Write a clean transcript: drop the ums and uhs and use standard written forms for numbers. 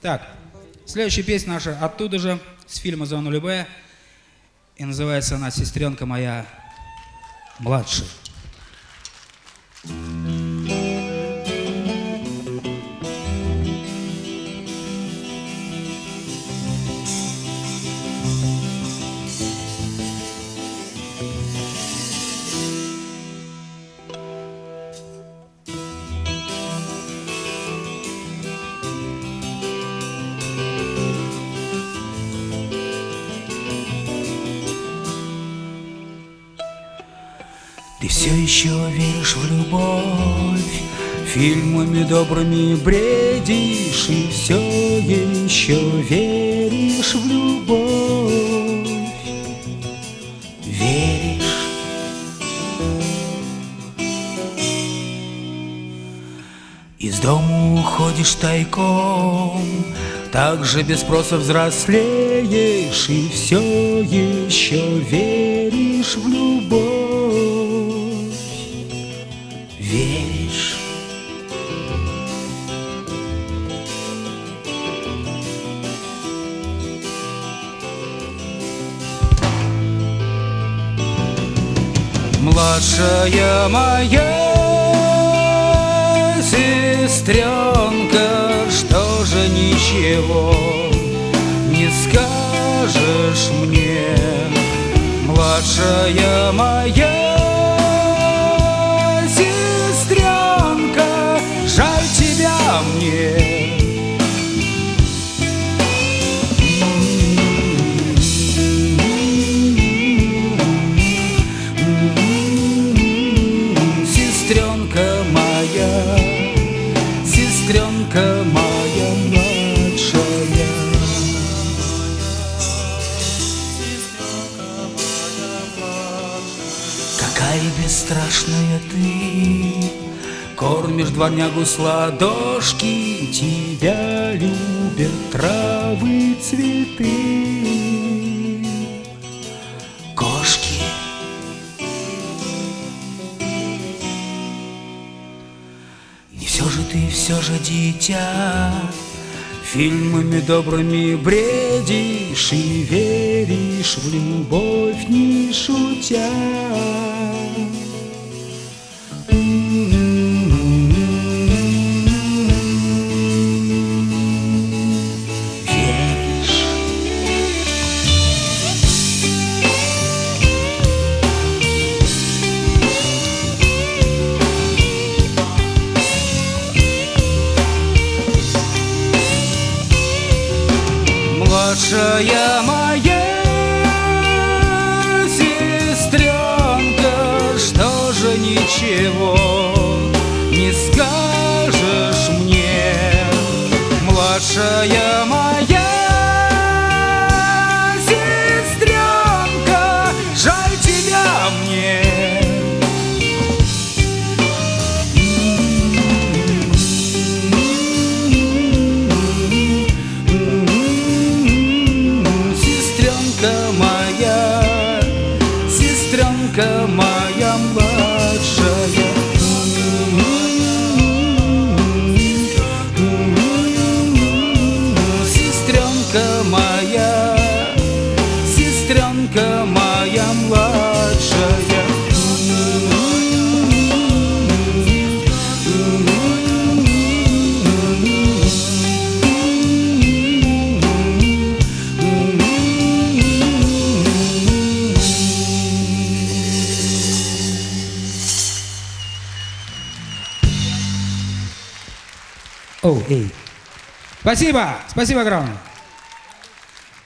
Так, следующая песня наша оттуда же, с фильма «Зона Любэ». И называется она «Сестренка моя младшая». Ты все еще веришь в любовь, фильмами добрыми бредишь, и все еще веришь в любовь. Веришь. Из дома уходишь тайком, так же без спроса взрослеешь, и все еще веришь в любовь. Веришь. Младшая моя сестренка, что же ничего не скажешь мне? Младшая моя сестренка, жаль тебя мне. Сестренка моя, сестренка моя младшая. Какая бесстрашная ты, кормишь дворнягу с ладошки, тебя любят травы, цветы, кошки. И все же ты, все же дитя, фильмами добрыми бредишь и веришь в любовь, не шутя. Младшая моя сестренка, что же ничего не скажешь мне? Младшая моя сестренка, жаль тебя мне. Сестренка моя младшая. Сестренка моя, сестренка моя младшая. О, эй. Спасибо, спасибо огромное.